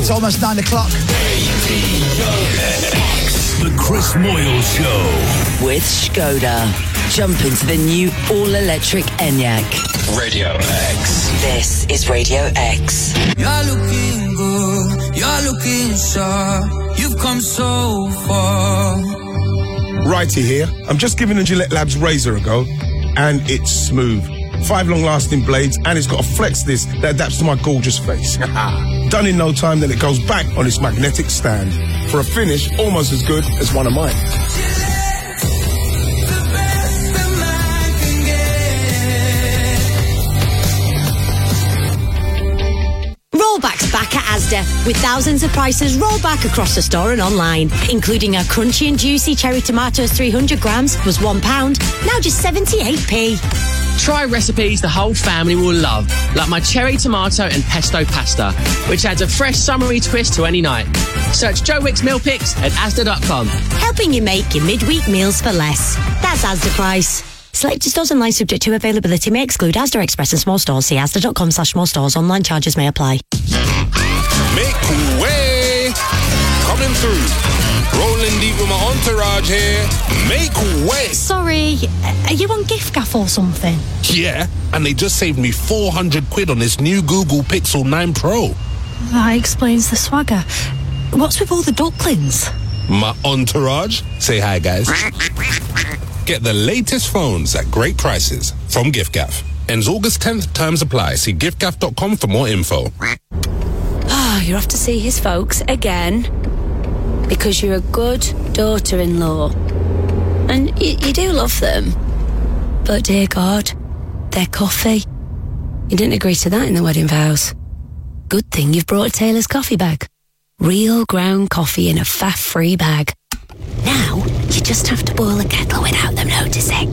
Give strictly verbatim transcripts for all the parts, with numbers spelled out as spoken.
It's almost nine o'clock. The Chris Moyle Show. With Skoda. Jump into the new all-electric Enyaq. Radio X. This is Radio X. You're looking good. You're looking sharp. You've come so far. Righty here. I'm just giving the Gillette Labs razor a go, and it's smooth. Five long-lasting blades, and it's got a flexness that adapts to my gorgeous face. Done in no time, then it goes back on its magnetic stand for a finish almost as good as one of mine. Rollback's back at Asda with thousands of prices rollback across the store and online, including a crunchy and juicy cherry tomatoes three hundred grams was one pound, now just seventy-eight p. Try recipes the whole family will love, like my cherry tomato and pesto pasta, which adds a fresh summery twist to any night. Search Joe Wick's Meal Picks at asda dot com. Helping you make your midweek meals for less. That's Asda price. Selected stores online subject to availability may exclude Asda Express and small stores. See asda dot com slash small stores. Online charges may apply. Make way! Coming through. Rolling deep with my entourage here. Make way! Sorry, are you on gift gaff or something? Yeah, and they just saved me four hundred quid on this new Google Pixel nine Pro. That explains the swagger. What's with all the ducklings? My entourage. Say hi, guys. Get the latest phones at great prices from giftgaff. Ends August tenth, terms apply. See giftgaff dot com for more info. Oh, you're off to see his folks again. Because you're a good daughter-in-law. And you, you do love them. But dear God, their coffee. You didn't agree to that in the wedding vows. Good thing you've brought a Taylor's coffee bag. Real ground coffee in a faff-free bag. Now, you just have to boil a kettle without them noticing.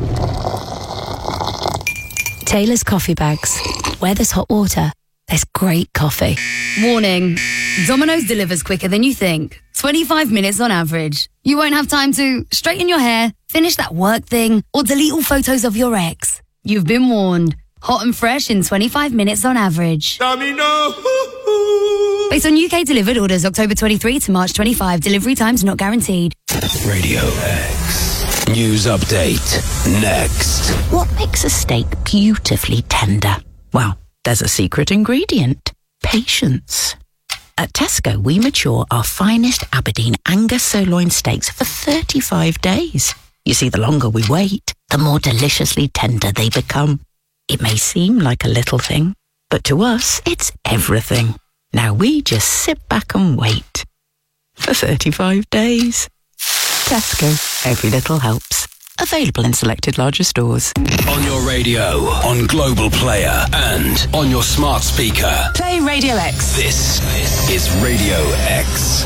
Taylor's coffee bags. Where there's hot water, there's great coffee. Warning. Domino's delivers quicker than you think. twenty-five minutes on average. You won't have time to straighten your hair, finish that work thing, or delete all photos of your ex. You've been warned. Hot and fresh in twenty-five minutes on average. Domino! Based on U K delivered orders October twenty-third to March twenty-fifth. Delivery times not guaranteed. Radio X. News update. Next. What makes a steak beautifully tender? Well, there's a secret ingredient. Patience. At Tesco, we mature our finest Aberdeen Angus sirloin steaks for thirty-five days. You see, the longer we wait, the more deliciously tender they become. It may seem like a little thing, but to us, it's everything. Now we just sit back and wait. For thirty-five days. Tesco. Every little helps. Available in selected larger stores. On your radio, on Global Player, and on your smart speaker. Play Radio X. This is Radio X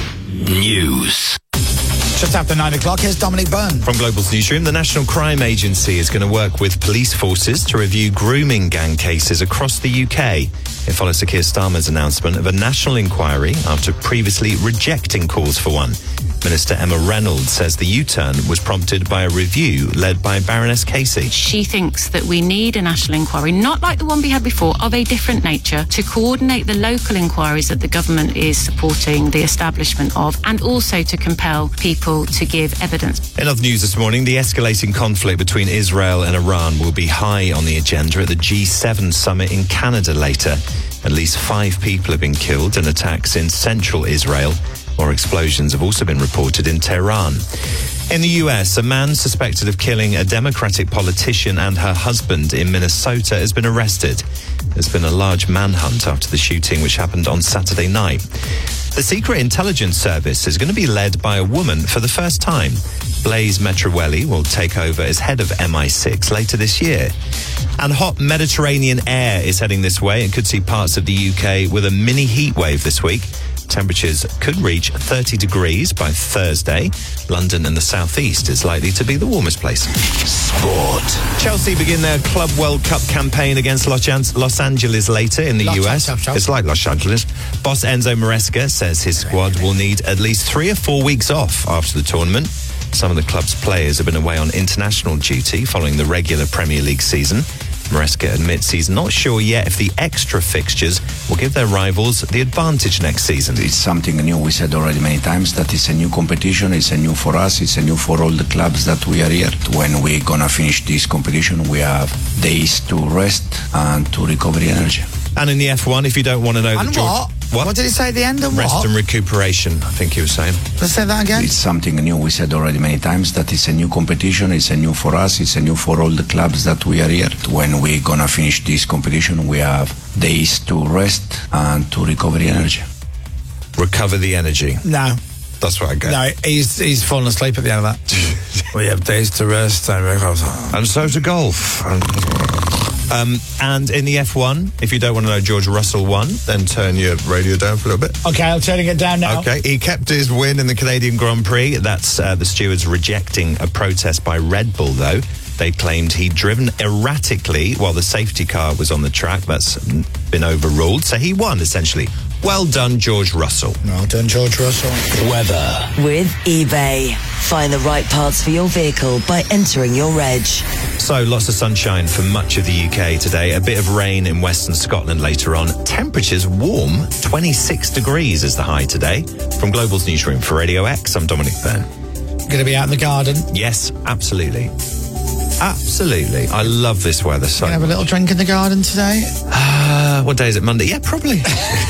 News. Just after nine o'clock, here's Dominic Byrne. From Global's newsroom, the National Crime Agency is going to work with police forces to review grooming gang cases across the U K. It follows Sir Keir Starmer's announcement of a national inquiry after previously rejecting calls for one. Minister Emma Reynolds says the U-turn was prompted by a review led by Baroness Casey. She thinks that we need a national inquiry, not like the one we had before, of a different nature, to coordinate the local inquiries that the government is supporting the establishment of, and also to compel people to give evidence. In other news this morning, the escalating conflict between Israel and Iran will be high on the agenda at the G seven summit in Canada later. At least five people have been killed in attacks in central Israel. More explosions have also been reported in Tehran. In the U S, a man suspected of killing a Democratic politician and her husband in Minnesota has been arrested. There's been a large manhunt after the shooting, which happened on Saturday night. The Secret Intelligence Service is going to be led by a woman for the first time. Blaise Metrowelli will take over as head of M I six later this year. And hot Mediterranean air is heading this way and could see parts of the U K with a mini heat wave this week. Temperatures could reach thirty degrees by Thursday. London and the southeast is likely to be the warmest place. Sport. Chelsea begin their Club World Cup campaign against Los Angeles later in the Los U S. Chop, chop, chop. It's like Los Angeles. Boss Enzo Maresca says his squad will need at least three or four weeks off after the tournament. Some of the club's players have been away on international duty following the regular Premier League season. Maresca admits he's not sure yet if the extra fixtures will give their rivals the advantage next season. It's something new. We said already many times that it's a new competition. It's a new for us. It's a new for all the clubs that we are here. When we're gonna finish this competition, we have days to rest and to recover energy. And in the F one, if you don't want to know... And the George, what? what? What did he say at the end of Rest what? and recuperation, I think he was saying. Let's say that again. It's something new. We said already many times that it's a new competition. It's a new for us. It's a new for all the clubs that we are here. When we're gonna finish this competition, we have days to rest and to recover energy. Recover the energy. No. That's what I get. No, he's he's fallen asleep at the end of that. We have days to rest and recover. And so to golf. Um, and in the F one, if you don't want to know George Russell won, then turn your radio down for a little bit. Okay, I'm turning it down now. Okay, he kept his win in the Canadian Grand Prix. That's uh, the stewards rejecting a protest by Red Bull, though. They claimed he'd driven erratically while the safety car was on the track. That's been overruled. So he won, essentially. Well done, George Russell. Well done, George Russell. Weather. With eBay. Find the right parts for your vehicle by entering your reg. So, lots of sunshine for much of the U K today. A bit of rain in western Scotland later on. Temperatures warm. twenty-six degrees is the high today. From Global's newsroom for Radio X, I'm Dominic Byrne. Going to be out in the garden? Yes, absolutely. Absolutely. I love this weather so Going to have a little drink in the garden today? Uh, what day is it? Monday? Yeah, probably.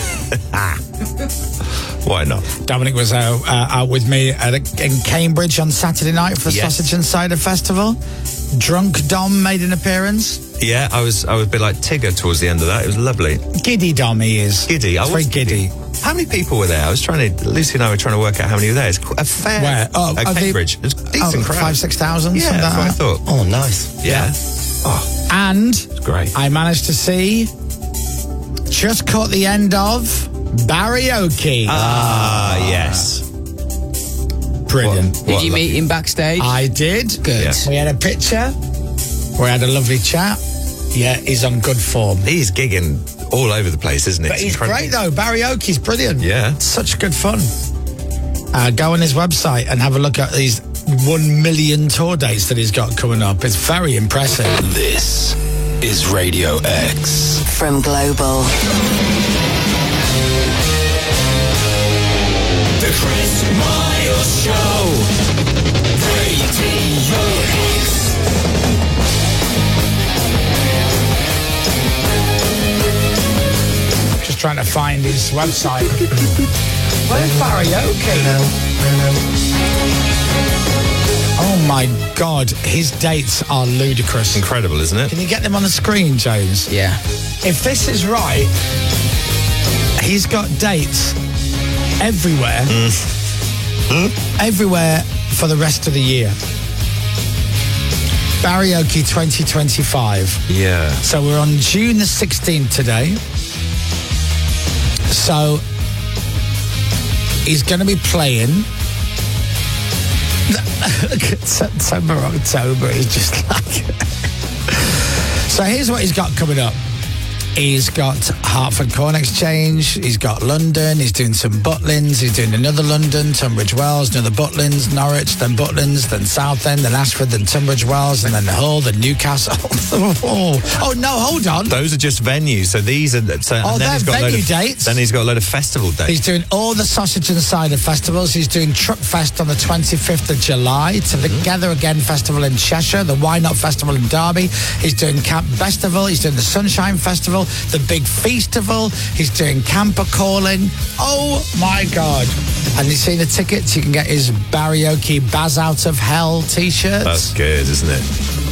Why not? Dominic was uh, uh, out with me at a, in Cambridge on Saturday night for the Yes. Sausage and Cider Festival. Drunk Dom made an appearance. Yeah, I was I was a bit like Tigger towards the end of that. It was lovely. Giddy Dom he is. Giddy. I It's very was giddy. How many people were there? I was trying to, Lucy and I were trying to work out how many were there. It's qu- a fair. Where? Oh, at are they- Cambridge. It was a decent Oh, crowd. five, six thousand, Yeah, something that's like what I that. thought. Oh, nice. Yeah. Oh, And it's great. I managed to see, just caught the end of Barioki. Ah, yes. Brilliant. What- Did what you lo- meet him backstage? I did. Good. Yeah. We had a picture. We had a lovely chat. Yeah, he's on good form. He's gigging all over the place, isn't it? But It's he's incredible. great, though. Barioki's brilliant. Yeah. Such good fun. Uh, go on his website and have a look at these one million tour dates that he's got coming up. It's very impressive. This is Radio X. From Global. The Chris Miles Show. Radio X. Just trying to find his website. Where's Barioki? Oh my God, his dates are ludicrous. Incredible, isn't it? Can you get them on the screen, James? Yeah. If this is right, he's got dates everywhere, everywhere for the rest of the year. Barioki twenty twenty-five. Yeah. So we're on June the sixteenth today. So he's going to be playing September, October is just like... So here's what he's got coming up. He's got Hertford Corn Exchange, he's got London, he's doing some Butlins, he's doing another London, Tunbridge Wells, another Butlins, Norwich, then Butlins, then Southend, then Ashford, then Tunbridge Wells, and then Hull, then Newcastle. oh, oh, no, hold on. Those are just venues. So these are. So, Oh, and then they're he's got a load venue of, dates. Then he's got a load of festival dates. He's doing all the Sausage and Cider festivals. He's doing Truck Fest on the twenty-fifth of July, to the Together Again Festival in Cheshire, the Why Not Festival in Derby. He's doing Camp Festival. He's doing the Sunshine Festival, the Big Feastival. He's doing Camper Calling. Oh my God. And you've seen the tickets. You can get his Barioki Baz Out of Hell t-shirts. That's good, isn't it?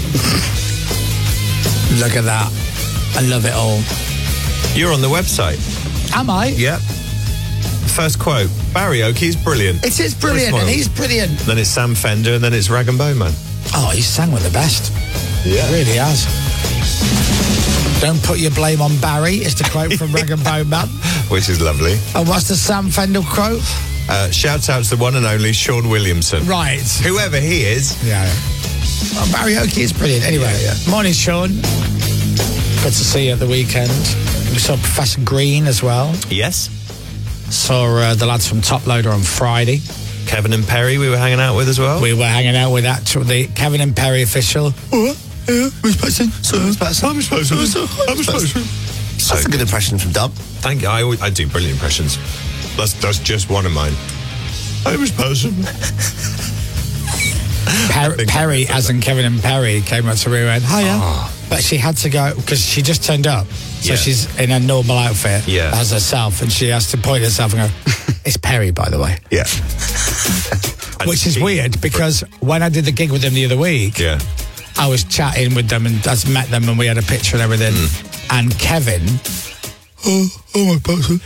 Look at that. I love it all. You're on the website. Am I? Yep. First quote. Barioki's brilliant. It is brilliant, and he's brilliant. Then it's Sam Fender, and then it's Rag and Bone Man. Oh, he's sang with the best. Yeah. He really has. Don't put your blame on Barry, is the quote from Rag and Bone Man. Which is lovely. And what's the Sam Fender quote? Uh, shouts out to the one and only Sean Williamson. Right. Whoever he is. Yeah. Well, Barioki is brilliant. Anyway, Yeah, yeah. morning, Sean. Good to see you at the weekend. We saw Professor Green as well. Yes. Saw uh, the lads from Top Loader on Friday. Kevin and Perry we were hanging out with as well. We were hanging out with actual, the Kevin and Perry official. Uh, Yeah, Miss Patson. So, Miss Patson. I'm Miss Patson. I'm Miss Patson. That's a good impression from Dub. Thank you. I, always, I do brilliant impressions. That's that's just one of mine. I'm Miss Patson. Per- Perry, as in Kevin and Perry, came up to me and went, hiya. Oh. But she had to go, because she just turned up. So Yeah. she's in a normal outfit Yeah. as herself, and she has to point at herself and go, it's Perry, by the way. Yeah. Which is weird, because when I did the gig with them the other week, Yeah. I was chatting with them and I met them and we had a picture and everything. Mm. And Kevin, oh, oh my person,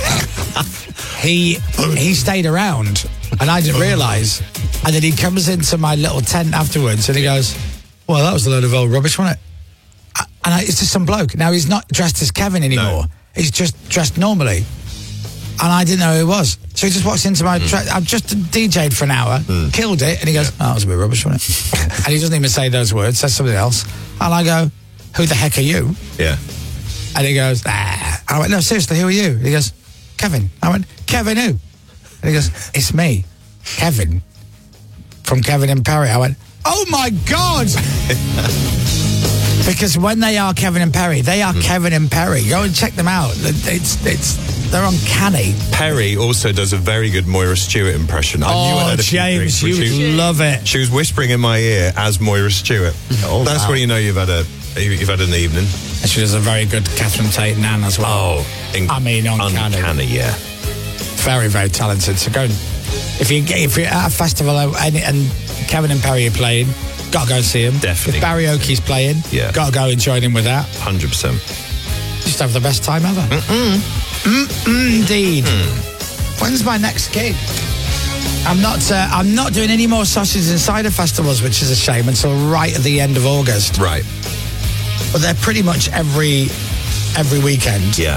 he he stayed around and I didn't realise. And then he comes into my little tent afterwards and he goes, well, that was a load of old rubbish, wasn't it? And I, it's just some bloke. Now, he's not dressed as Kevin anymore. No. He's just dressed normally. And I didn't know who he was. So he just walks into my... Mm. Tra- I've just D J'd for an hour, mm. killed it, and he goes, oh, that was a bit rubbish, wasn't it? And he doesn't even say those words, says something else. And I go, who the heck are you? Yeah. And he goes, ah. I went, no, seriously, who are you? And he goes, Kevin. I went, Kevin who? And he goes, it's me, Kevin, from Kevin and Perry. I went, oh my God! Because when they are Kevin and Perry, they are mm. Kevin and Perry. Go and check them out. It's it's they're uncanny. Perry also does a very good Moira Stewart impression. I oh, knew I had a James, few drinks, you would love it. She was whispering in my ear as Moira Stewart. Oh, That's wow. when you know you've had a you've had an evening. And she does a very good Catherine Tate Nan as well. Oh, in- I mean, uncanny. Uncanny, yeah. Very, very talented. So go and, if you if you're at a festival and, and Kevin and Perry are playing, gotta go and see him. Definitely. If Barry Oakey's playing, yeah. gotta go and join him with that. one hundred percent. Just have the best time ever. Mm-mm. Mm-mm, indeed. Mm. When's my next gig? I'm not. Uh, I'm not doing any more Sausages and Cider festivals, which is a shame, until right at the end of August. Right. But they're pretty much every every weekend. Yeah.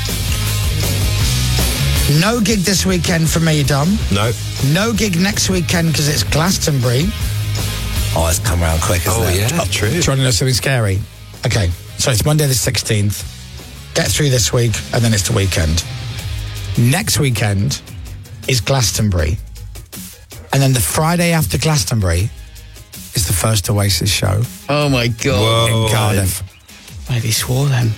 No gig this weekend for me, Dom. No. No gig next weekend because it's Glastonbury. Oh, it's come around quick, isn't oh, it? yeah, true. Do you want to know something scary? Okay, so it's Monday the sixteenth. Get through this week, and then it's the weekend. Next weekend is Glastonbury. And then the Friday after Glastonbury is the first Oasis show. Oh, my God. In Cardiff. Wait, he swore then.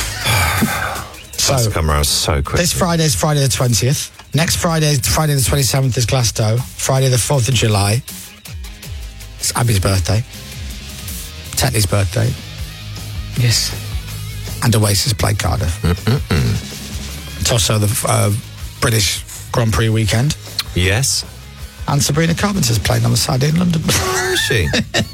So, That's come around so quick. This Friday is Friday the twentieth. Next Friday, Friday the twenty-seventh is Glasgow. Friday the fourth of July. It's Abby's birthday. Tetley's birthday. Yes. And Oasis play Cardiff. Mm-mm-mm. It's also the uh, British Grand Prix weekend. Yes. And Sabrina Carpenter's playing on the Saturday in London. Where is she?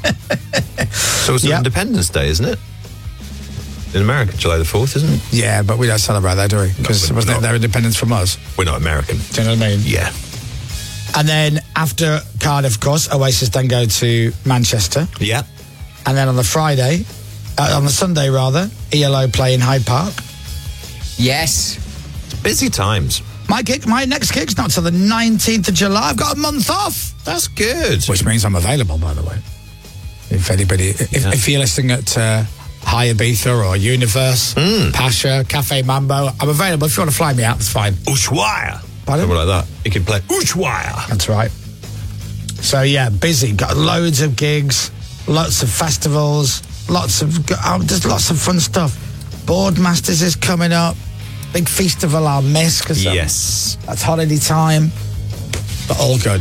So it's yep. Independence Day, isn't it? In America, July the fourth, isn't it? Yeah, but we don't celebrate that, do we? Because no, wasn't it their independence from us? We're not American. Do you know what I mean? Yeah. And then after Cardiff, of course, Oasis then go to Manchester. Yeah. And then on the Friday, uh, on the Sunday rather, E L O play in Hyde Park. Yes. It's busy times. My gig, my next gig's not till the nineteenth of July. I've got a month off. That's good. Which means I'm available, by the way. If anybody, if, yeah. if you're listening at uh, High Ibiza or Universe, mm. Pasha, Cafe Mambo, I'm available. If you want to fly me out, it's fine. Ushuaia. Something like that. You can play Ushuaia. That's right. So yeah, busy. Got loads of gigs, lots of festivals, lots of oh, there's lots of fun stuff. Boardmasters is coming up. Big festival I'll miss because yes, that's holiday time. But all good.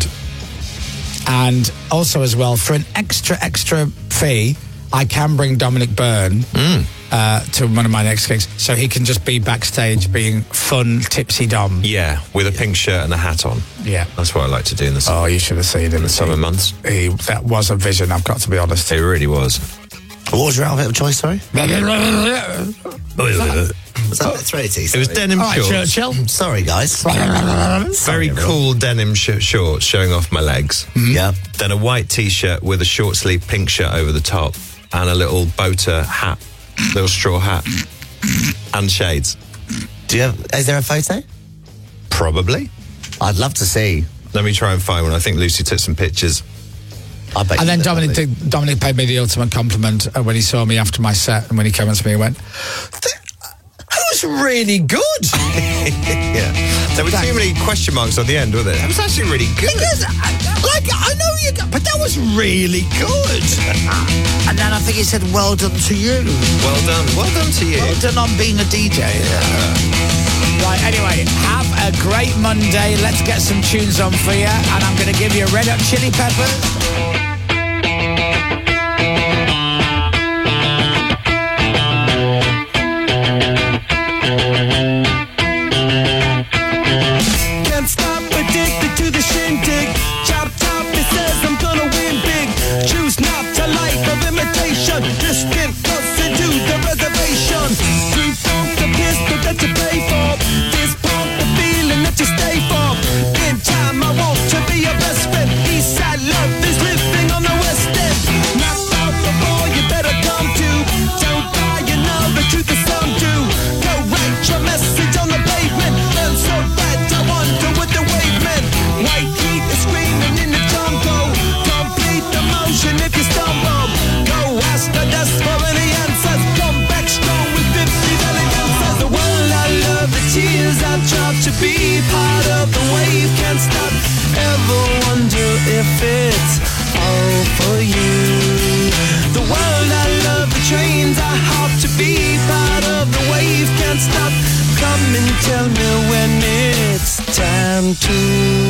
And also as well, for an extra extra fee, I can bring Dominic Byrne mm. uh, to one of my next gigs, so he can just be backstage being fun, tipsy Dom. Yeah, with a pink shirt and a hat on. Yeah. That's what I like to do in the summer. Oh, you should have seen him. In the summer he, months. He, that was a vision, I've got to be honest. It really was. What was your outfit of choice, sorry? Was that three T? It was denim All right, shorts. Churchill. Sorry, guys. Very Sorry, cool denim sh- shorts showing off my legs. Mm-hmm. Yeah. Then a white T-shirt with a short sleeve pink shirt over the top and a little boater hat, little straw hat and shades. Do you have? Is there a photo? Probably. I'd love to see. Let me try and find one. I think Lucy took some pictures. I bet and then Dominic, did, Dominic paid me the ultimate compliment uh, when he saw me after my set, and when he came up to me, he went, "Who's was really good. Yeah. There were too many question marks on the end, weren't there? It was actually really good. Because, like, I know you, but that was really good. And then I think he said, well done to you. Well done. Well done to you. Well done on being a D J. Yeah. Right, anyway, have a great Monday. Let's get some tunes on for you. And I'm going to give you Red Hot Chili Peppers. Be part of the wave, can't stop. Ever wonder if it's all for you? The world I love, the trains I hop to be part of the wave, can't stop. Come and tell me when it's time to.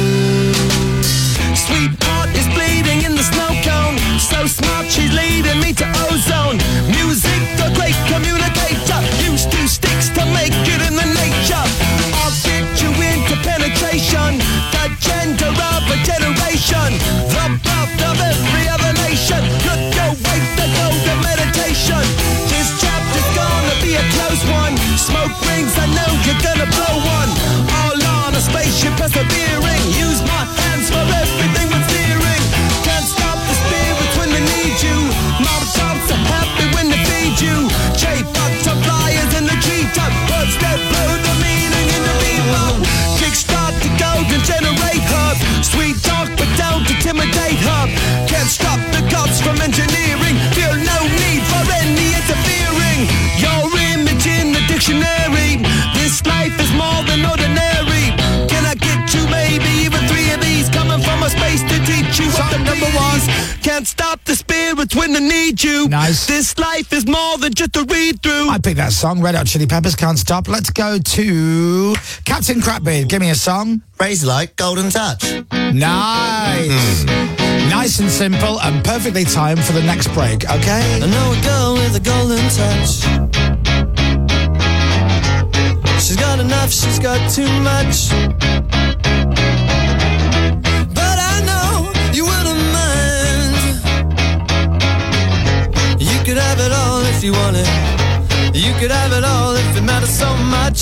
Sweetheart is bleeding in the snow cone. So smart, she's leading me to ozone. Music, the great communicator. Used two sticks to make it in the nature. I'll get you into penetration. The gender of a generation. The birth of every other nation. Look away to go to meditation. This chapter's gonna be a close one. Smoke rings, I know you're gonna blow one. All on a spaceship persevering. Use my hands for everything but steering. Can't stop the spirits when they need you. Mobs are happy when they feed you. J-Bucks are flyers in the treetop. Words that blow the meaning in the people. Kickstart the golden generate hub. Sweet talk but don't intimidate hub. Can't stop the gods from engineering. Feel no need for any interfering. Your image in the dictionary. This life is more than ordinary. Can I get you maybe even three of these? Coming from a space to teach you what the number was. Can't stop the spirits when they need you. Nice. This life is more than just a read through. I picked that song, Red Hot Chili Peppers, Can't Stop. Let's go to Captain Crapbeard. Give me a song. Razorlight, Golden Touch. Nice. Nice and simple and perfectly timed for the next break, okay? I know a girl with a golden touch. She's got enough, she's got too much. But I know you wouldn't mind. You could have it all if you want it. You could have it all if it matters so much.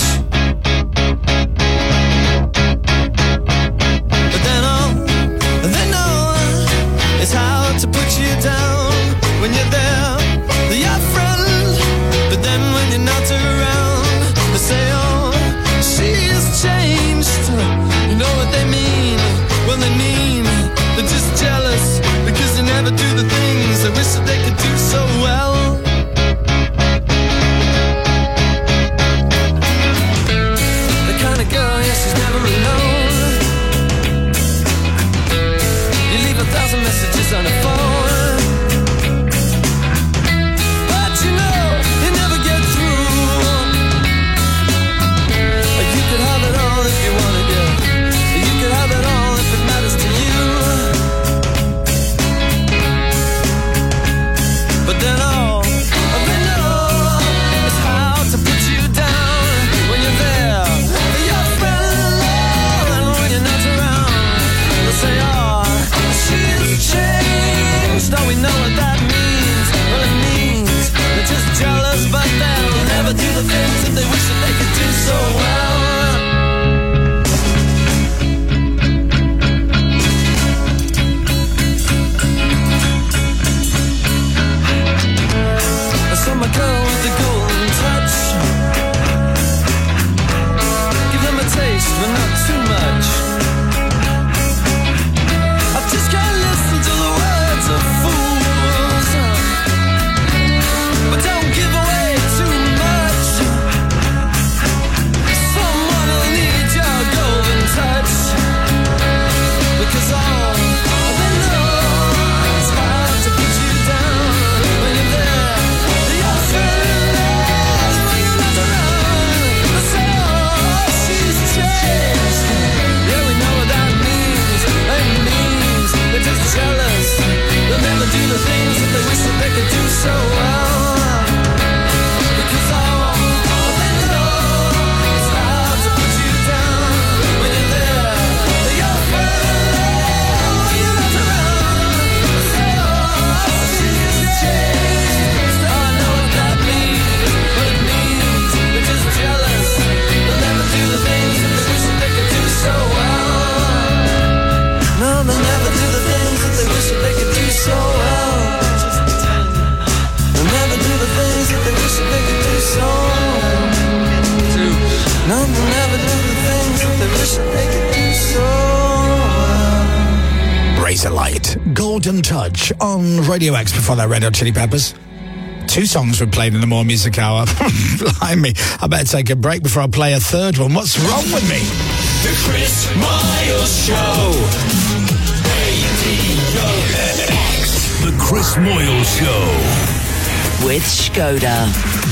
But then all they know is how to put you down. When you're there, you're a friend. But then when you're not around, they say, oh, she's changed. You know what they mean? Well, they mean they're just jealous because they never do the things they wish that they could do so well. Razor Light, Golden Touch on Radio X before that Red Hot Chili Peppers. Two songs were played in the More Music Hour. Behind me, I better take a break before I play a third one. What's wrong with me? The Chris Miles Show. Radio X. The Chris Moyle Show. With Skoda.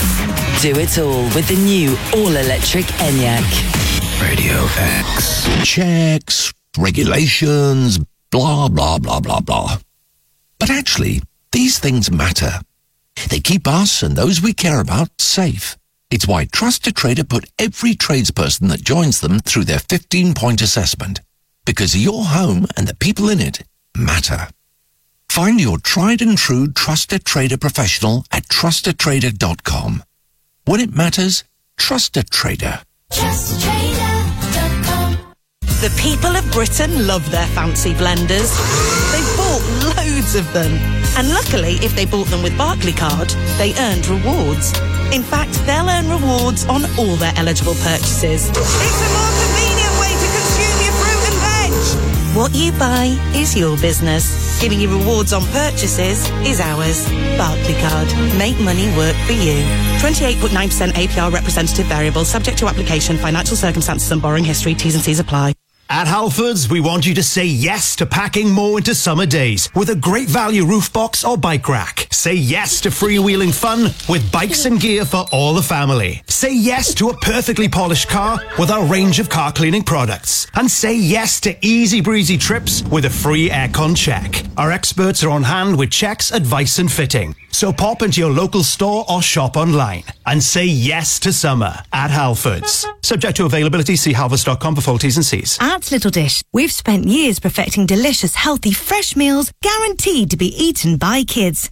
Do it all with the new all-electric Enyaq. Radio X. Checks, regulations, blah, blah, blah, blah, blah. But actually, these things matter. They keep us and those we care about safe. It's why Trusted Trader put every tradesperson that joins them through their fifteen-point assessment. Because your home and the people in it matter. Find your tried and true Trusted Trader professional at trusted trader dot com. When it matters, trust a trader. trusted trader dot com. The people of Britain love their fancy blenders. They've bought loads of them. And luckily, if they bought them with Barclaycard, they earned rewards. In fact, they'll earn rewards on all their eligible purchases. It's a more convenient way to consume your fruit and veg. What you buy is your business. Giving you rewards on purchases is ours. Barclaycard. Make money work for you. twenty-eight point nine percent A P R representative variable, subject to application, financial circumstances and borrowing history. T's and C's apply. At Halfords, we want you to say yes to packing more into summer days with a great value roof box or bike rack. Say yes to freewheeling fun with bikes and gear for all the family. Say yes to a perfectly polished car with our range of car cleaning products. And say yes to easy breezy trips with a free aircon check. Our experts are on hand with checks, advice and fitting. So pop into your local store or shop online and say yes to summer at Halfords. Subject to availability, see halfords dot com for full T's and C's. At Little Dish, we've spent years perfecting delicious, healthy, fresh meals guaranteed to be eaten by kids.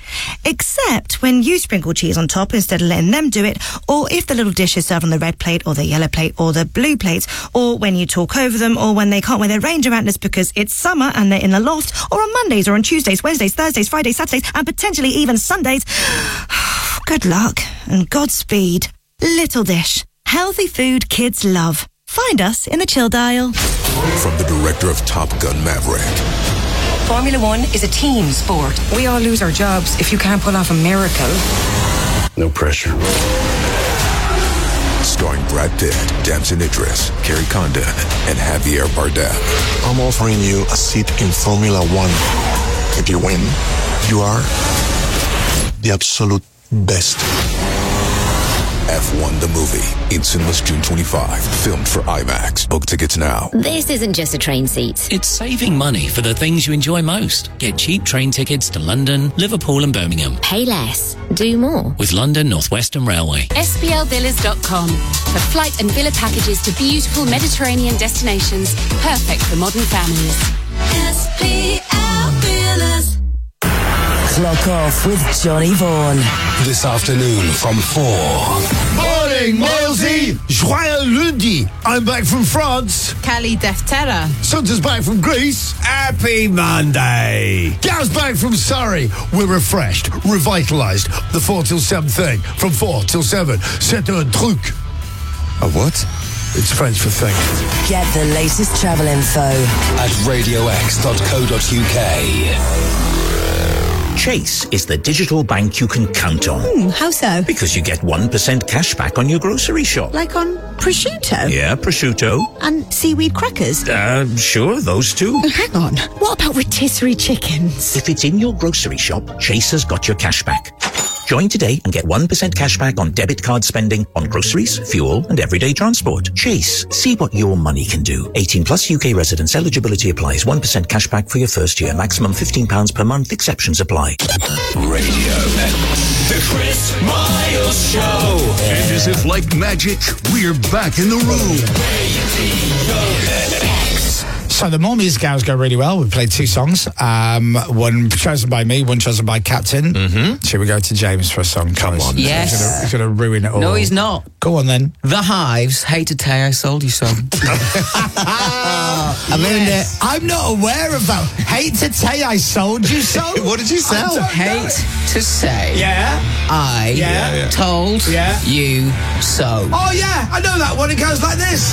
Except when you sprinkle cheese on top instead of letting them do it, or if the little dish is served on the red plate or the yellow plate or the blue plate, or when you talk over them, or when they can't wear their Ranger antlers because it's summer and they're in the loft, or on Mondays or on Tuesdays, Wednesdays, Thursdays, Fridays, Saturdays, and potentially even Sundays. Good luck and Godspeed. Little Dish. Healthy food kids love. Find us in the chill dial. From the director of Top Gun Maverick. Formula One is a team sport. We all lose our jobs if you can't pull off a miracle. No pressure. Starring Brad Pitt, Damson Idris, Carrie Condon, and Javier Bardem. I'm offering you a seat in Formula One. If you win, you are the absolute best. F one the movie. In cinemas June twenty-fifth. Filmed for IMAX. Book tickets now. This isn't just a train seat. It's saving money for the things you enjoy most. Get cheap train tickets to London, Liverpool and Birmingham. Pay less. Do more. With London North Western Railway. S P L villas dot com. For flight and villa packages to beautiful Mediterranean destinations. Perfect for modern families. S P L Villas. Clock off with Johnny Vaughan. This afternoon from four. Morning, Milesy. Joyeux lundi. I'm back from France. Cali Deftera. Santa's back from Greece. Happy Monday. Gav's back from Surrey. We're refreshed, revitalised. The four till seven thing. From four till seven. C'est un truc. A what? It's French for thing. Get the latest travel info at radio x dot co dot u k. Chase is the digital bank you can count on. Hmm, how so? Because you get one percent cash back on your grocery shop. Like on prosciutto? Yeah, prosciutto. And seaweed crackers? Uh, sure, those two. Oh, hang on. What about rotisserie chickens? If it's in your grocery shop, Chase has got your cash back. Join today and get one percent cash back on debit card spending on groceries, fuel and everyday transport. Chase. See what your money can do. eighteen plus U K residents. Eligibility applies. one percent cash back for your first year. Maximum fifteen pounds per month. Exceptions apply. Radio X. The Chris Miles Show. And as if like magic, we're back in the room. Radio X. So the more music hours go really well. We played two songs. Um, one chosen by me, one chosen by Captain. Mm-hmm. Should we go to James for a song? Come on. Yes. He's gonna, he's gonna ruin it all. No, he's not. Go on then. The Hives, Hate to Tell You I Sold You Some. I mean, uh, I'm not aware of that. Hate to tell you I sold you some. What did you sell? Hate to say. Yeah. I Yeah. Yeah. told Yeah. you so. Oh yeah, I know that one. It goes like this.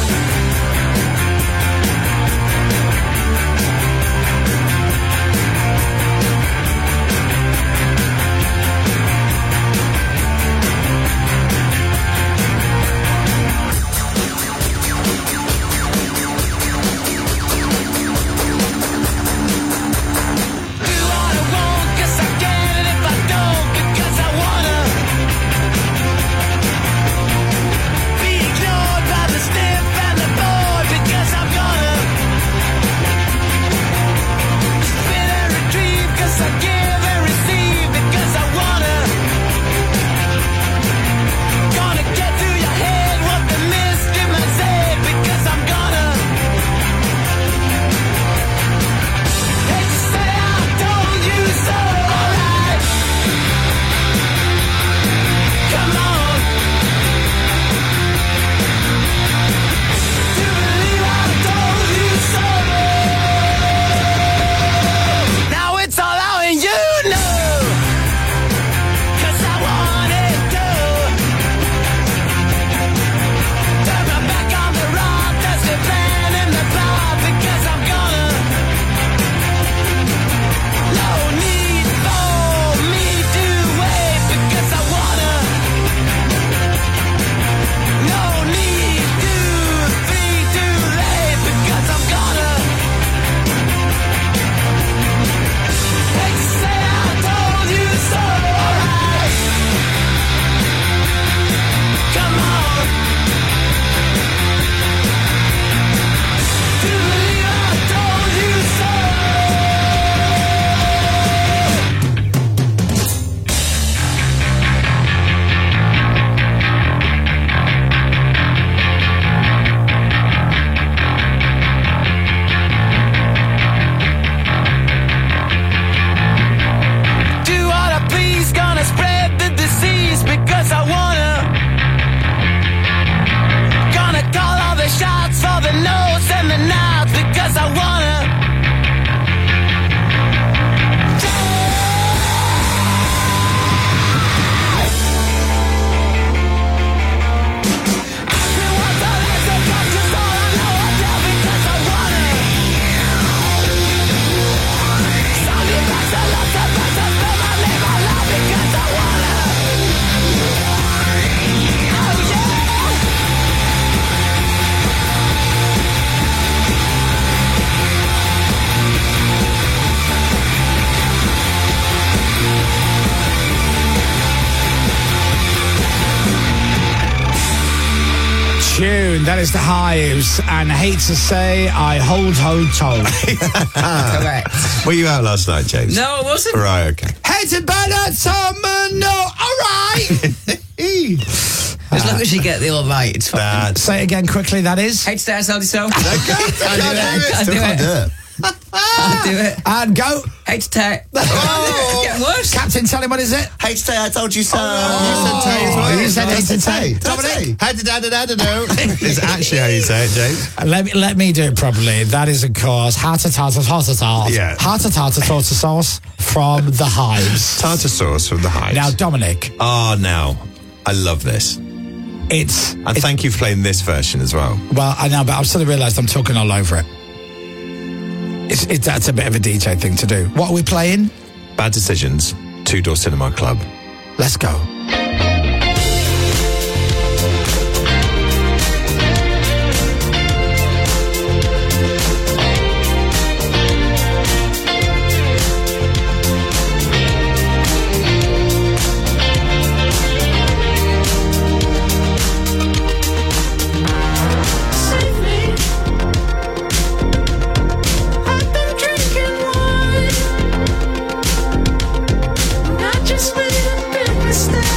Tune, that is the Hives, and I hate to say, I hold, hold, told. Correct. Were you out last night, James? No, I wasn't. Right, okay. Hated by that summer, no, all right. As long as you get the all right, it's fine. That's Say it again quickly, that is. Hate to Tell You I Sold You Some. I can't do it. Can't do it. I'll do it. And go. Hate to tell. Oh. It's getting worse. Captain, tell him what is it? Hate to say I told you so. Oh. You said hate to say. Dominic. How did I know? It's actually how you say it, James. Let me let me do it properly. That is, of course, Hata Tata Tata Tata. Yeah. Hata Tata Tata Sauce from the Hives. Tartar sauce from the Hives. Now, Dominic. Oh, now. I love this. It's... And it's, thank you for playing this version as well. Well, I know, but I've suddenly realised I'm talking all over it. It's, it. That's a bit of a D J thing to do. What are we playing? Bad Decisions, Two Door Cinema Club. Let's go. Just made a big mistake.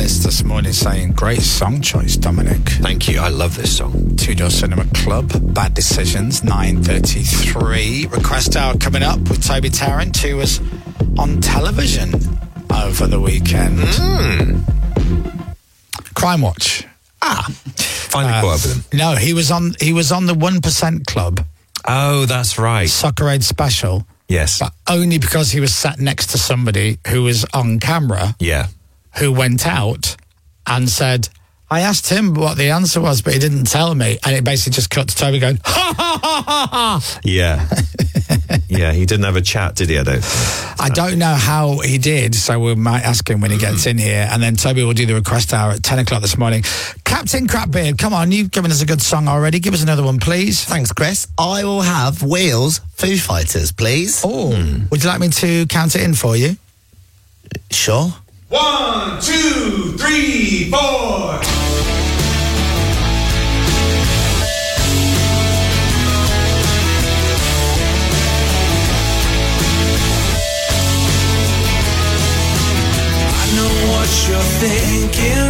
Dennis this morning saying, great song choice, Dominic. Thank you. I love this song. Two Door Cinema Club, Bad Decisions, nine thirty-three. Request Hour coming up with Toby Tarrant, who was on television over the weekend. Mm. Crime Watch. Ah. Finally uh, caught up with him. No, he was on he was on the one percent Club. Oh, that's right. Soccer Aid Special. Yes. But only because he was sat next to somebody who was on camera. Yeah. Who went out and said, I asked him what the answer was, but he didn't tell me. And it basically just cut to Toby going, ha ha ha ha ha. Yeah. Yeah, he didn't have a chat, did he? I don't think. I don't know how he did, so we might ask him when he gets in here. And then Toby will do the request hour at ten o'clock this morning. Captain Crapbeard, come on, you've given us a good song already. Give us another one, please. Thanks, Chris. I will have Wheels, Foo Fighters, please. Oh, mm. Would you like me to count it in for you? Sure. One, two, three, four. I know what you're thinking.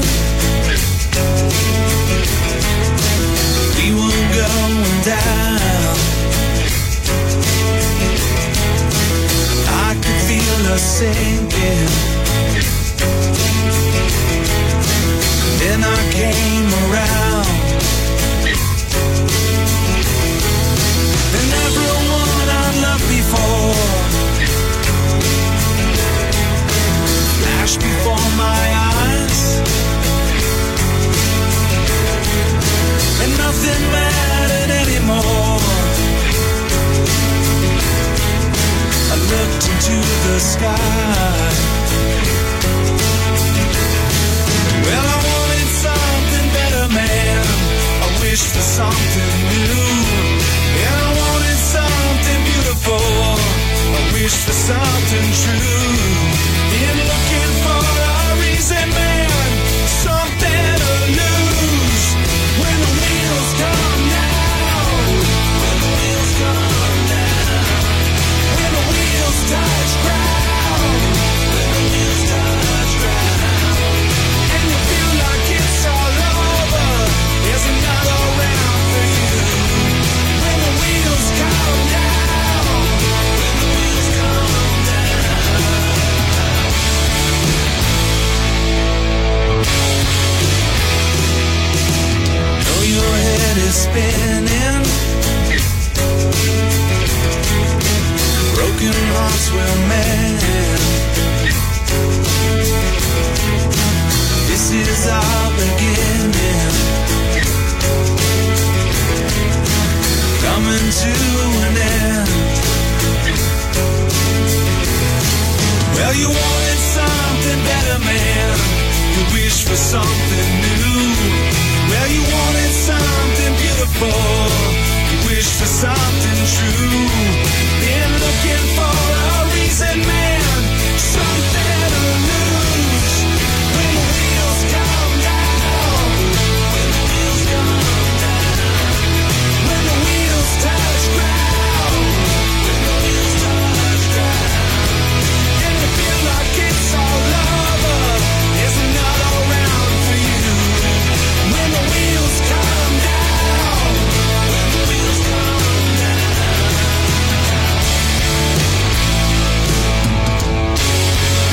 We were going down. I could feel us sinking. Then I came around, and everyone I loved before flashed before my eyes, and nothing mattered anymore. I looked into the sky. Well, I wanted something better, man. I wished for something new. And I wanted something beautiful. I wished for something true. In looking for a reason, man, something to lose. When the wheels come down, when the wheels come down, when the wheels touch ground, when the wheels touch ground. Another round for you. When the wheels come down, when the wheels come down. Know your head is spinning. Broken hearts will mend. This is our beginning. Coming to an end. Well, you wanted something better, man. You wished for something new. Well, you wanted something beautiful. You wished for something true. Been looking for a reason, man. Something to lose. When the wheels come down, when the wheels come down, when the wheels touch ground, when the wheels touch ground, and you feel like it's all over, there's another round for you. When the wheels come down, when the wheels come down.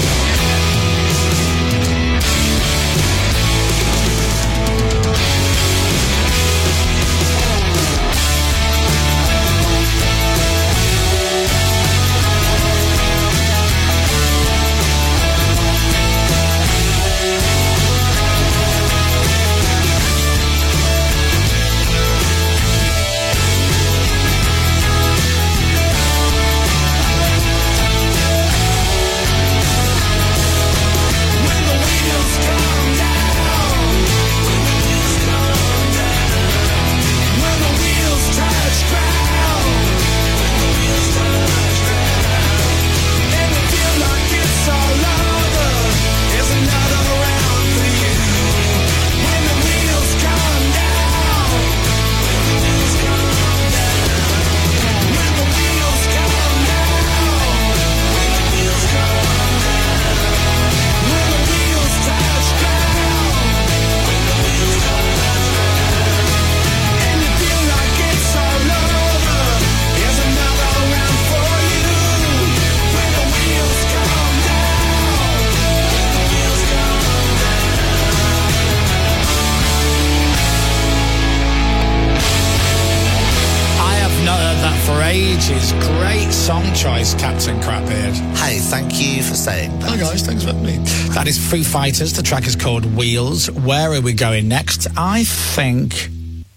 choice, Captain Crapbeard. Hey, thank you for saying that. Hi guys, thanks for having me. That is Foo Fighters. The track is called Wheels. Where are we going next? I think...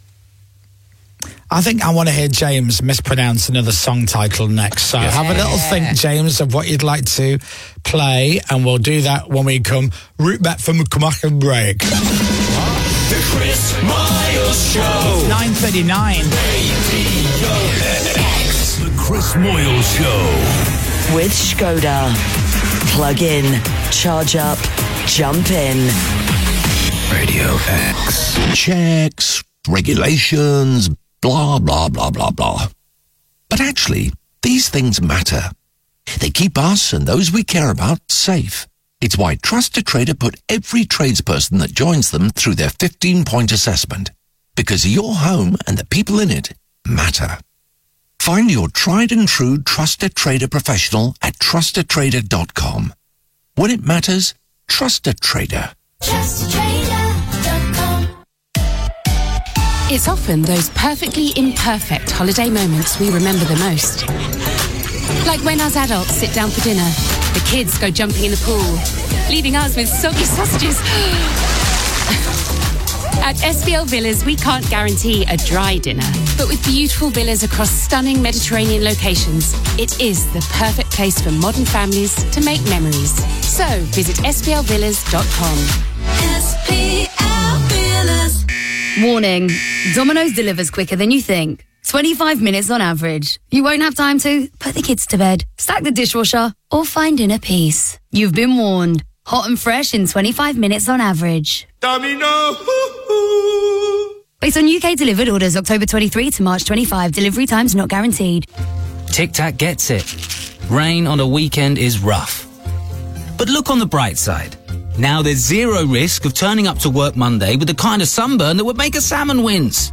I think I want to hear James mispronounce another song title next. So Yeah. have a little think, James, of what you'd like to play, and we'll do that when we come root back from a commercial break. The Chris Miles Show. nine thirty-nine. Radio X. The Chris Moyle Show. With Skoda. Plug in, charge up, jump in. Radio X. Checks, regulations, blah, blah, blah, blah, blah. But actually, these things matter. They keep us and those we care about safe. It's why Trust a Trader put every tradesperson that joins them through their fifteen-point assessment. Because your home and the people in it matter. Find your tried and true Trust a Trader professional at trust a trader dot com. When it matters, trust a trader. trust a trader dot com. It's often those perfectly imperfect holiday moments we remember the most. Like when us adults sit down for dinner, the kids go jumping in the pool, leaving us with soggy sausages. At S B L Villas, we can't guarantee a dry dinner, but with beautiful villas across stunning Mediterranean locations, it is the perfect place for modern families to make memories. So visit s b l villas dot com. S P L Villas. Warning, Domino's delivers quicker than you think. twenty-five minutes on average. You won't have time to put the kids to bed, stack the dishwasher, or find inner peace. You've been warned. Hot and fresh in twenty-five minutes on average. Domino. Based on U K delivered orders October twenty-third to March twenty-fifth, delivery times not guaranteed. Tic Tac gets it. Rain on a weekend is rough. But look on the bright side. Now there's zero risk of turning up to work Monday with the kind of sunburn that would make a salmon wince.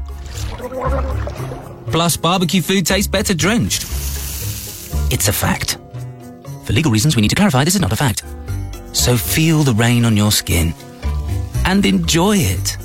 Plus, barbecue food tastes better drenched. It's a fact. For legal reasons, we need to clarify this is not a fact. So feel the rain on your skin and enjoy it.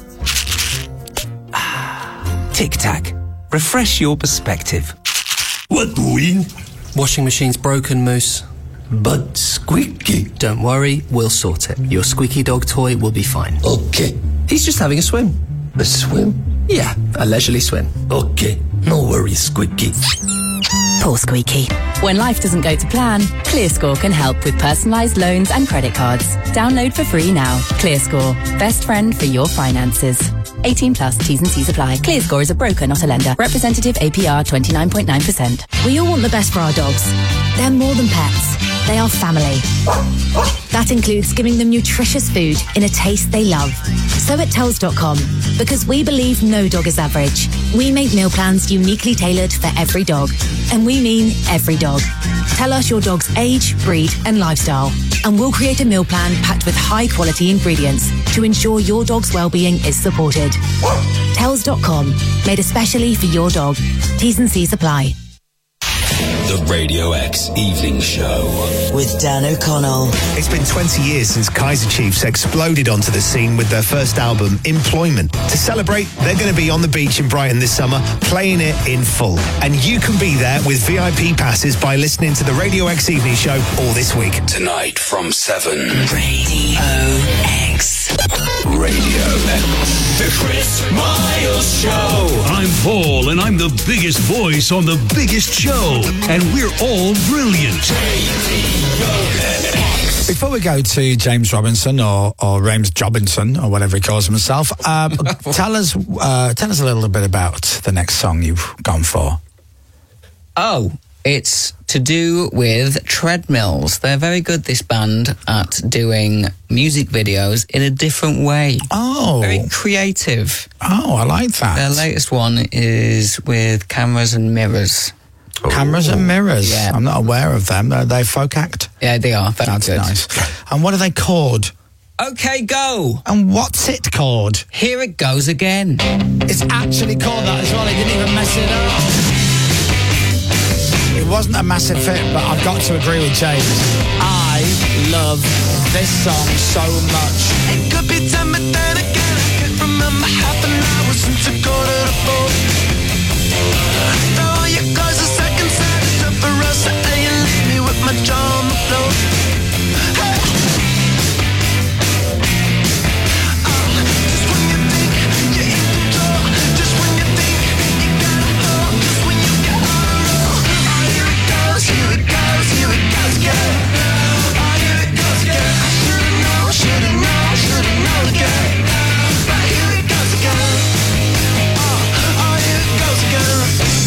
Tic Tac. Refresh your perspective. What doing? Washing machine's broken, Moose. But squeaky. Don't worry, we'll sort it. Your squeaky dog toy will be fine. Okay. He's just having a swim. A swim? Yeah, a leisurely swim. Okay. No worries, Squeaky. Poor Squeaky. When life doesn't go to plan, ClearScore can help with personalised loans and credit cards. Download for free now. ClearScore. Best friend for your finances. eighteen plus, T's and C's apply. ClearScore is a broker, not a lender. Representative A P R twenty-nine point nine percent. We all want the best for our dogs. They're more than pets. They are family. That includes giving them nutritious food in a taste they love. So at Tells dot com, because we believe no dog is average, we make meal plans uniquely tailored for every dog. And we mean every dog. Tell us your dog's age, breed, and lifestyle, and we'll create a meal plan packed with high-quality ingredients to ensure your dog's well-being is supported. Tells dot com, made especially for your dog. T's and C's apply. The Radio X Evening Show. With Dan O'Connell. It's been twenty years since Kaiser Chiefs exploded onto the scene with their first album, Employment. To celebrate, they're going to be on the beach in Brighton this summer, playing it in full. And you can be there with V I P passes by listening to the Radio X Evening Show all this week. Tonight from seven. Radio X. Radio X. The Chris Miles Show. I'm Paul, and I'm the biggest voice on the biggest show. And we're all brilliant. Before we go to James Robinson or, or Rames Jobbinson or whatever he calls himself, um, tell us uh, tell us a little bit about the next song you've gone for. Oh, it's to do with treadmills. They're very good, this band, at doing music videos in a different way. Oh. Very creative. Oh, I like that. Their latest one is with Cameras and Mirrors. Cameras and Mirrors. Yeah. I'm not aware of them. Are they folk act? Yeah, they are. Very That's good. nice. And what are they called? Okay, go. And what's it called? Here it goes again. It's actually called that as well. He didn't even mess it up. It wasn't a massive hit, but I've got to agree with James. I love this song so much. It could be time, but then again, I can't remember half an hour since I got to the phone. Throw your clothes a second side, it's up for us, and you my jaw on the floor. Hey. Oh, just when you think you're in control, just when you think you got it all, just when you get on a roll. Oh, here it goes, here it goes, here it goes again. Oh, here it goes again. I should've known, should've known, should've known again. But here it goes again. Oh, oh, here it goes again.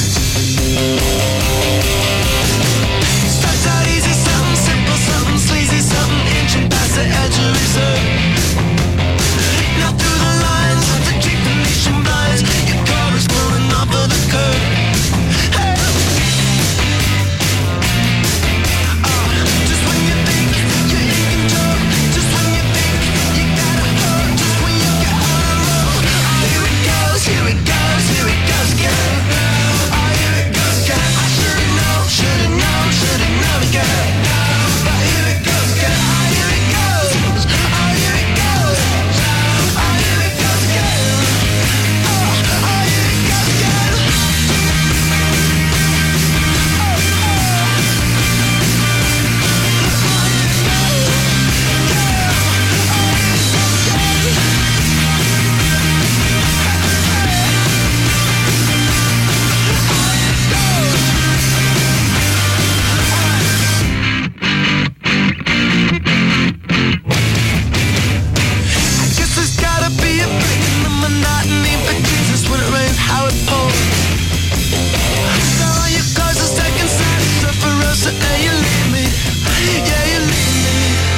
Starts out easy, something simple, something sleazy, something inching past the edge of reserve. Now through the lines of the cheap Venetian blinds, your car is pulling off of the curb. Hey. Oh, just when you think you're in control, just when you think you got it all, just when you get on a roll. Oh, here it goes, here it goes, here it goes again. Oh, here it goes again. I should've known, should've known, should've known again. But here it goes again. Oh, here it goes. Oh, here it goes. Oh, here it goes again. Oh, oh, here it goes again. I guess there's gotta be a break in the monotony, but Jesus, when it rains, how it pours. Now all your cars are second side, suffer us, and now you leave me. Yeah, you leave me.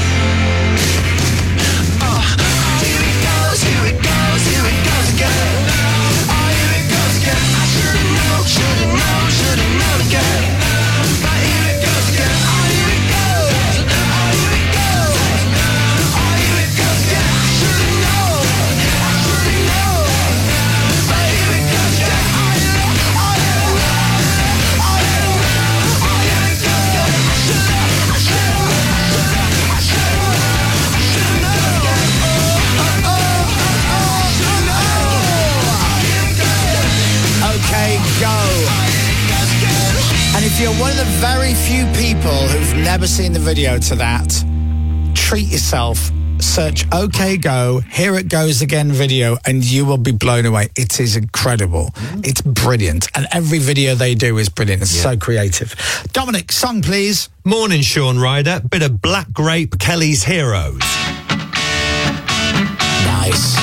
Oh, oh, here it goes, here it goes, here it goes again. Oh, here it goes again. I should've known, should've known, should've known again. But here it goes again. Oh, here it goes. Oh, here it goes. Oh, here it goes again. I should've known, I should've known. But here it goes again. Oh, here it, oh, here it, oh, here it, oh, here it goes again. I should've, I should've, I should've, I should've, I should've known again. Oh, oh, oh, oh, should've known. Oh, here it goes again. Okay, go. And if you're one of the very few people who've never seen the video to that, treat yourself. Search OK Go, Here It Goes Again video, and you will be blown away. It is incredible. Mm. It's brilliant. And every video they do is brilliant. It's so creative. Dominic, song, please. Morning, Sean Ryder. Bit of Black Grape, Kelly's Heroes. Nice.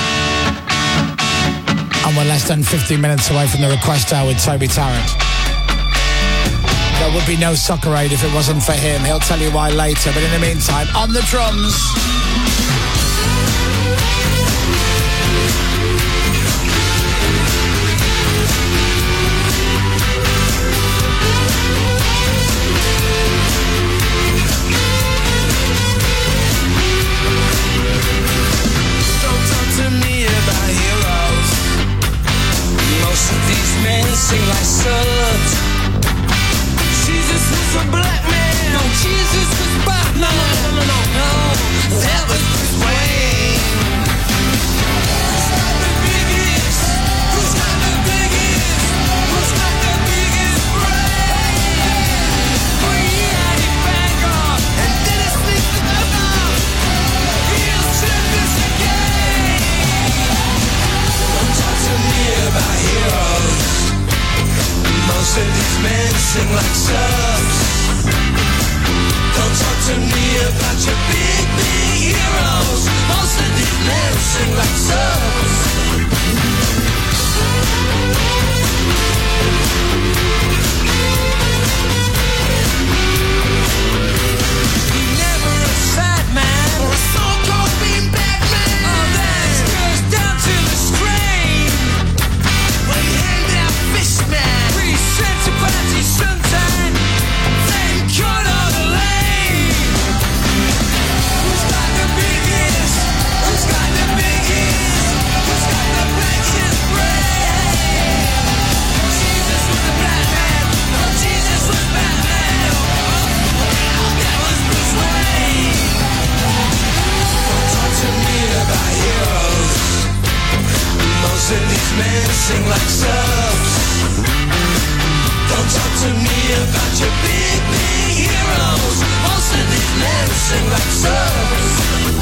And we're less than fifteen minutes away from the request hour with Toby Tarrant. There would be no Soccer Aid if it wasn't for him. He'll tell you why later. But in the meantime, on the drums. Don't talk to me about heroes. Most of these men sing like subs. Jesus was a black man. No, Jesus was Batman. No, no, no, no, no. That was Bruce Wayne. Who's got the biggest? Who's got the biggest? Who's got the biggest brain? Oh yeah, he bang off and then it sleeps with the mouth. He'll send this again. Don't talk to me about heroes. Most of these men sing like subs. Don't talk to me about your big, big heroes. Most of these men sing like subs. He never a sad man or a so-called being Batman. Oh, that's goes down to the strain. When he handed out Fishman, three cents about his sunshine, then cut all the lane. Who's got the biggest? Who's got the biggest? Who's got the biggest brain? Jesus was the black man. Oh, Jesus was Batman. Oh, that was Bruce Wayne. Don't talk to me about heroes. Most of these men sing like subs. Don't talk to me about your big, big heroes. dancing like subs.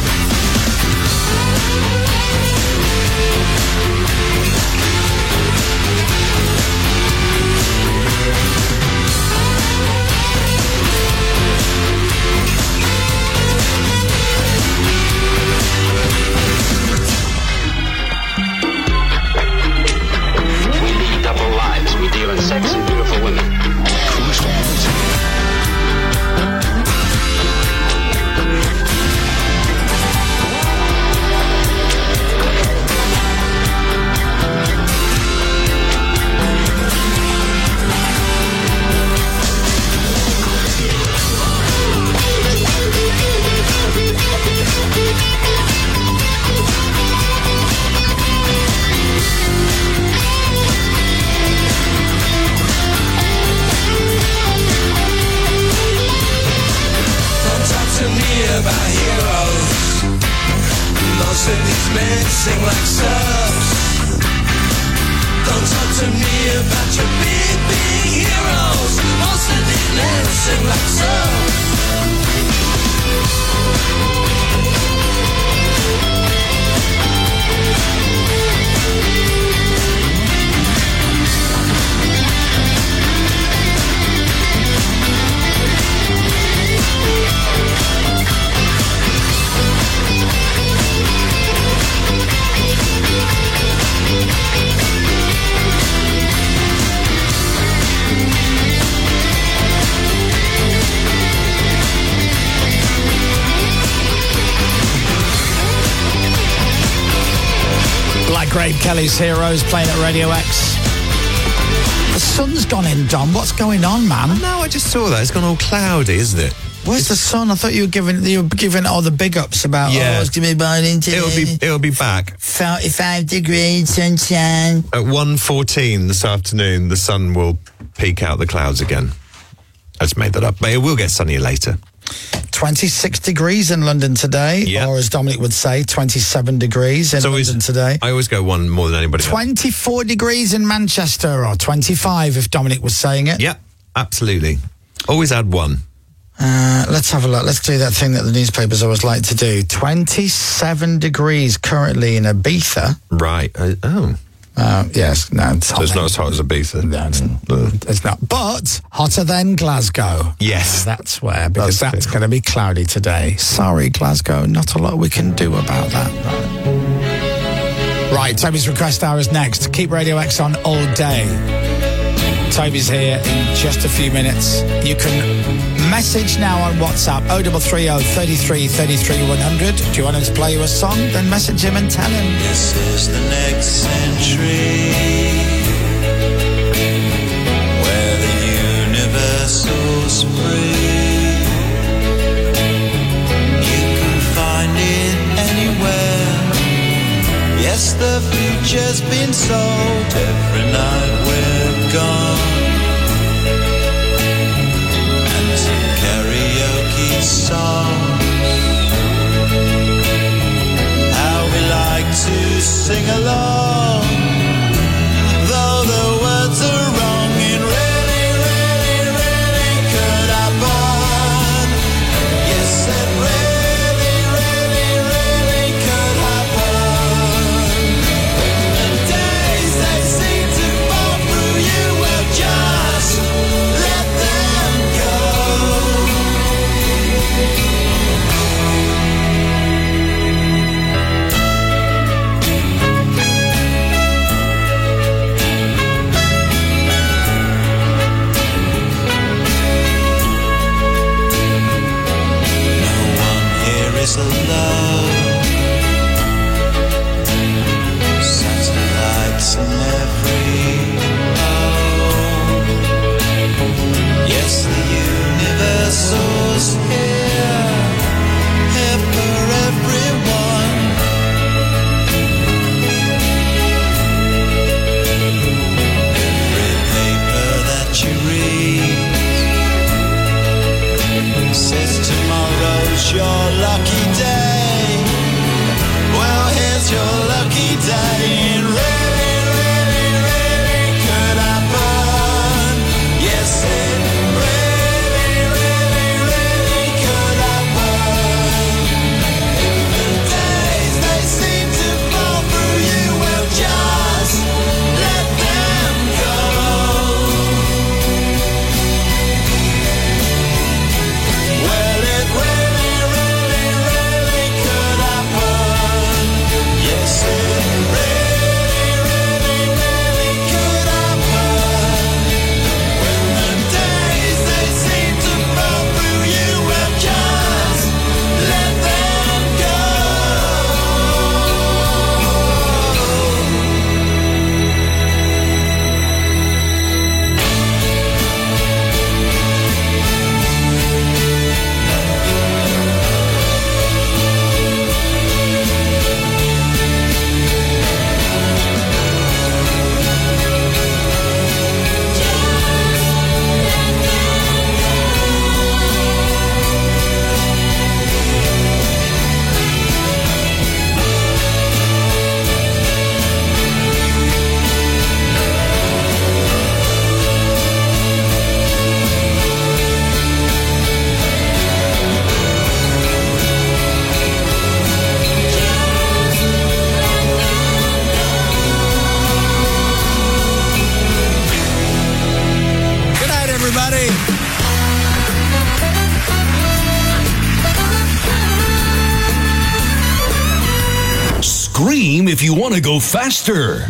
We lead double lives. We deal in sexy, beautiful women. About heroes, most of these men sing like subs. Don't talk to me about your big, big heroes. Most of these men sing like subs. Black Grape Kelly's Heroes playing at Radio X. The sun's gone in, Dom. What's going on, man? No, I just saw that. It's gone all cloudy, isn't it? Where's the sun? I thought you were giving you were giving all the big ups about. Yeah. Oh, it's gonna be burning today. It'll be it'll be back. forty-five degrees, sunshine. At one fourteen this afternoon, the sun will peek out the clouds again. I just made that up, but it will get sunnier later. twenty-six degrees in London today, Yep. or as Dominic would say, twenty-seven degrees in It's always- London today. I always go one more than anybody else. twenty-four degrees in Manchester, or twenty-five if Dominic was saying it. Yeah, absolutely. Always add one. Uh, let's have a look. Let's do that thing that the newspapers always like to do. twenty-seven degrees currently in Ibiza. Right. Uh, oh. Uh, yes, no, it's, So it's not as hot as Ibiza. No, it's, it's not. But hotter than Glasgow. Yes. That's where, because That's that's, true. going to be cloudy today. Sorry, Glasgow. Not a lot we can do about that. Right, Toby's request hour is next. Keep Radio X on all day. Toby's here in just a few minutes. You can message now on WhatsApp oh three three oh, thirty-three, thirty-three, one hundred. Do you want him to play you a song? Then message him and tell him. This is the next century, where the universe goes free. You can find it anywhere. Yes, the future's been sold. Every night we're gone. And some karaoke songs. How we like to sing along, though the words are wrong. It really, really, really could happen. Yes, it really, really, really could happen. The days that seem to fall through you, well, just let them go. Is alone. Satellites in every home. Yes, the universal's here, here for everyone. Every paper that you read says tomorrow's your lucky day. Well, here's your lucky day. It really, really, really could happen. Yes, it really, really, really scream if you want to go faster.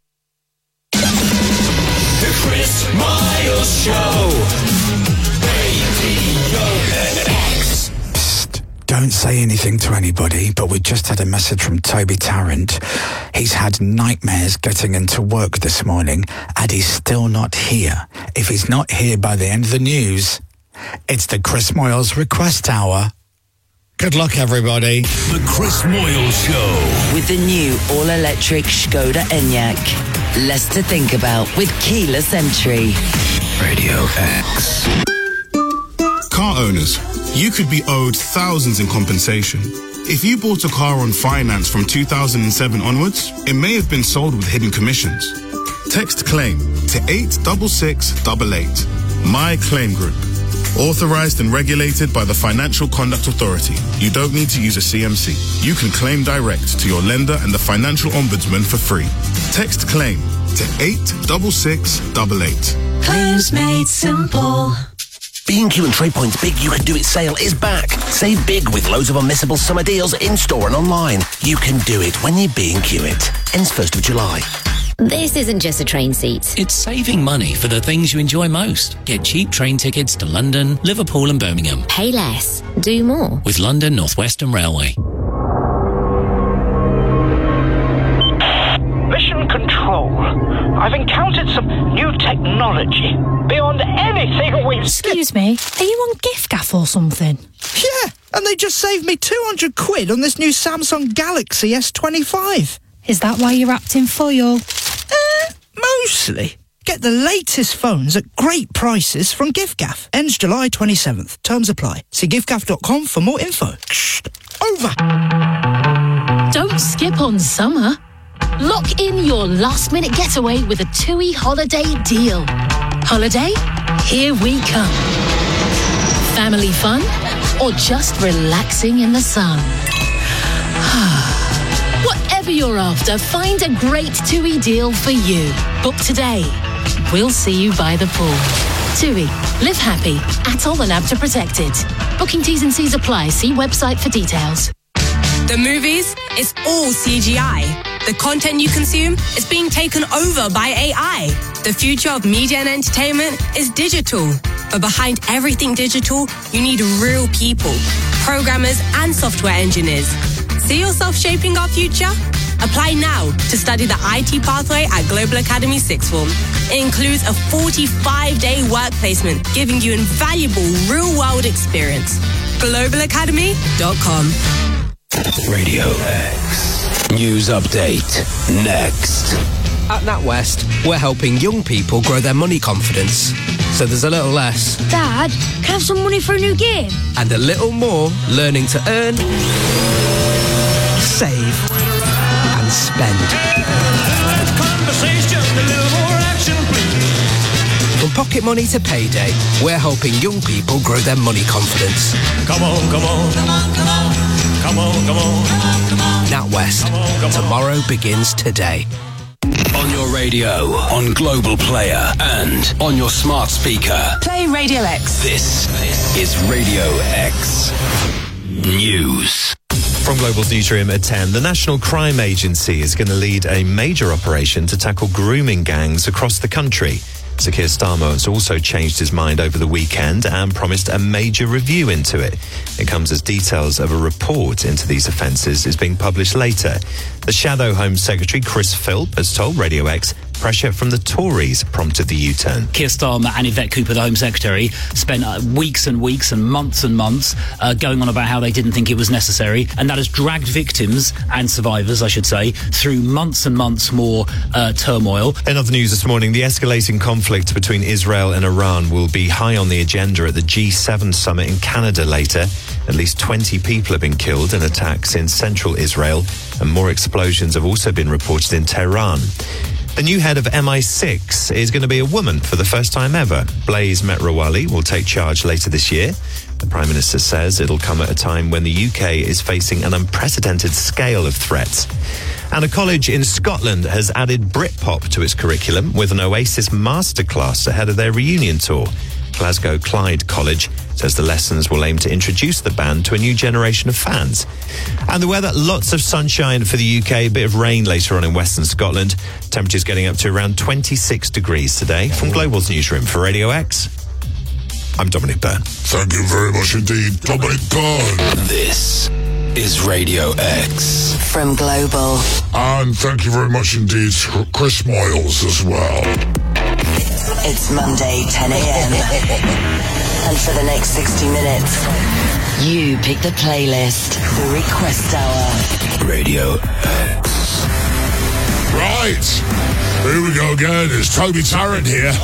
The Chris Miles Show. Radio X. Psst, don't say anything to anybody, but we just had a message from Toby Tarrant. He's had nightmares getting into work this morning, and he's still not here. If he's not here by the end of the news, it's the Chris Moyles Request Hour. Good luck, everybody. The Chris Moyles Show. With the new all-electric Skoda Enyaq. Less to think about with keyless entry. Radio X. Car owners, you could be owed thousands in compensation. If you bought a car on finance from two thousand seven onwards, it may have been sold with hidden commissions. Text claim to eight six six eight eight. My Claim Group. Authorized and regulated by the Financial Conduct Authority. You don't need to use a C M C. You can claim direct to your lender and the Financial Ombudsman for free. Text claim to eight six six eight eight. Claims made simple. B and Q and TradePoint's Big You Can Do It sale is back. Save big with loads of unmissable summer deals in-store and online. You can do it when you B and Q it. Ends first of July. This isn't just a train seat. It's saving money for the things you enjoy most. Get cheap train tickets to London, Liverpool and Birmingham. Pay less. Do more. With London North Western Railway. Mission Control. I've encountered some new technology beyond anything we've... Excuse me, are you on giffgaff or something? Yeah, and they just saved me two hundred quid on this new Samsung Galaxy S twenty-five. Is that why you're acting foil? Uh, mostly. Get the latest phones at great prices from giffgaff. Ends July twenty-seventh. Terms apply. See giffgaff dot com for more info. Shh, over. Don't skip on summer. Lock in your last-minute getaway with a TUI holiday deal. Holiday? Here we come. Family fun? Or just relaxing in the sun? Whatever you're after, find a great TUI deal for you. Book today. We'll see you by the pool. TUI. Live happy. Atoll and ABTA protected. Booking T's and C's apply. See website for details. The movies, it's all C G I. The content you consume is being taken over by A I. The future of media and entertainment is digital. But behind everything digital, you need real people, programmers and software engineers. See yourself shaping our future? Apply now to study the I T pathway at Global Academy Sixth Form. It includes a forty-five day work placement, giving you invaluable real-world experience. global academy dot com. Radio X. News update. Next. At NatWest, we're helping young people grow their money confidence. So there's a little less. Dad, can I have some money for a new game? And a little more learning to earn, save, and spend. From pocket money to payday, we're helping young people grow their money confidence. Come on, come on, come on, come on, come on, come on, come on. NatWest. Tomorrow begins today. On your radio, on Global Player, and on your smart speaker. Play Radio X. This is Radio X News. From Global's newsroom at ten, the National Crime Agency is going to lead a major operation to tackle grooming gangs across the country. Sir Keir Starmer has also changed his mind over the weekend and promised a major review into it. It comes as details of a report into these offences is being published later. The Shadow Home Secretary, Chris Philp, has told Radio X pressure from the Tories prompted the U-turn. Keir Starmer and Yvette Cooper, the Home Secretary, spent uh, weeks and weeks and months and months uh, going on about how they didn't think it was necessary, and that has dragged victims and survivors, I should say, through months and months more uh, turmoil. In other news this morning, the escalating conflict between Israel and Iran will be high on the agenda at the G seven summit in Canada later. At least twenty people have been killed in attacks in central Israel, and more explosions have also been reported in Tehran. The new head of M I six is going to be a woman for the first time ever. Blaise Metrawali will take charge later this year. The Prime Minister says it'll come at a time when the U K is facing an unprecedented scale of threats. And a college in Scotland has added Britpop to its curriculum with an Oasis masterclass ahead of their reunion tour. Glasgow Clyde College says the lessons will aim to introduce the band to a new generation of fans. And the weather, lots of sunshine for the U K, a bit of rain later on in western Scotland. Temperatures getting up to around twenty-six degrees today. From Global's newsroom for Radio X, I'm Dominic Byrne. Thank you very much indeed, Dominic Byrne. This is Radio X. From Global. And thank you very much indeed, Chris Moyles as well. It's Monday, ten a.m. And for the next sixty minutes, you pick the playlist, the request hour. Radio X. Right. Here we go again. It's Toby Tarrant here.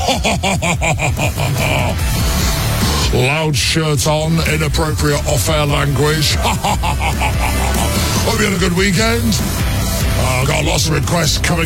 Loud shirt on, inappropriate off-air language. Hope you had a good weekend. Uh, got lots of requests coming